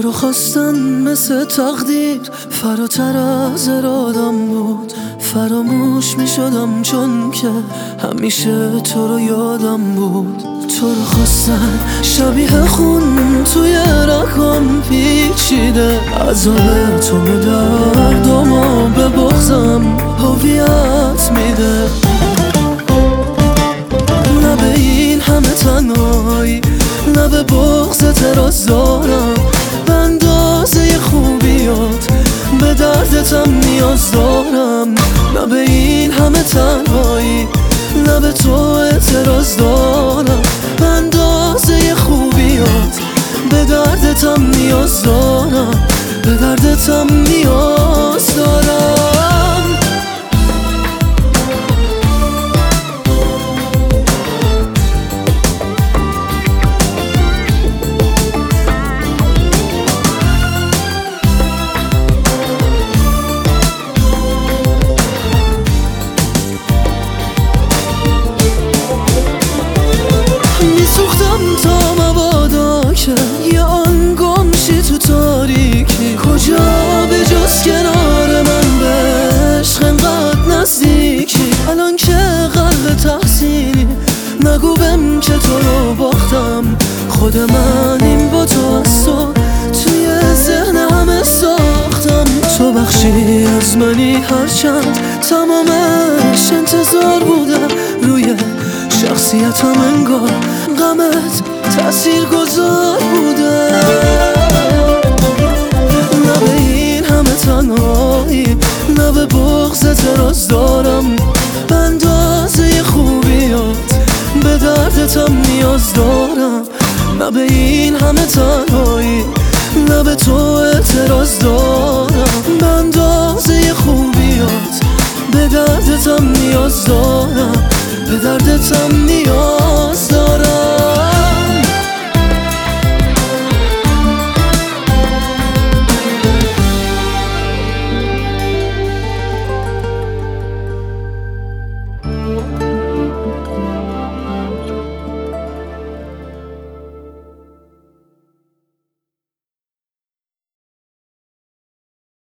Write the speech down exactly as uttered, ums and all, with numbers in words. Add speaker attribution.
Speaker 1: رو خواستن مثل تقدیر فراتر از ارادم بود. فراموش می شدم چون که همیشه تو رو یادم بود. تو رو خواستن شبیه خون توی رگام پیچیده، عذاب تو به دردم به بغضم هویت میده. نه به این همه تنهایی، نه به بغض تراز دارم، به اندازه خوبیات به دردتم نیاز دارم. نه به این همه تنهایی، نه به تو اعتراض دارم، به اندازه خوبیات به دردتم نیاز دارم، به دردتم نیاز دارم. میسوختم تا مبادا که یه آن گمشی تو تاریکی، کجا به جز کنار من به عشق انقدر نزدیکی. الان که قلب تحسینی نگو بهم که تو رو باختم، خود من این با تو از تو توی ذهن همه ساختم. تو بخشی از منی هرچند تمامش انتظار بوده، روی شخصیتم انگار غمت تأثیر گذار بوده. نه به این همه تنهایی، نه به بغض اعتراض دارم، به اندازه خوبیات به دردتم نیاز دارم. نه به این همه تنهایی، نه به تو اعتراض دارم، به اندازه خوبیات به دردتم نیاز دارم، به دردتم نیاز